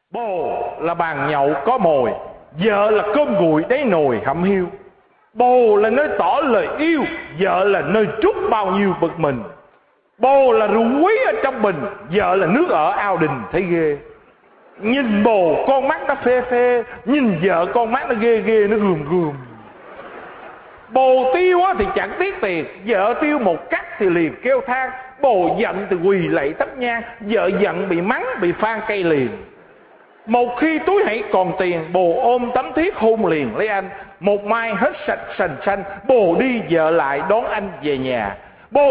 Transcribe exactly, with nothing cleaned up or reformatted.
Bồ là bàn nhậu có mồi, vợ là cơm nguội đáy nồi hẩm hiu. Bồ là nơi tỏ lời yêu, vợ là nơi trút bao nhiêu bực mình. Bồ là rượu quý ở trong bình, vợ là nước ở ao đình thấy ghê. Nhìn bồ con mắt nó phê phê, nhìn vợ con mắt nó ghê ghê, nó gườm gườm. Bồ tiêu thì chẳng tiếc tiền, vợ tiêu một cắt thì liền kêu than. Bồ giận thì quỳ lạy thắp nhang, vợ giận bị mắng bị phan cây liền. Một khi túi hãy còn tiền, bồ ôm tấm thiếp hôn liền lấy anh. Một mai hết sạch sành xanh, bồ đi vợ lại đón anh về nhà.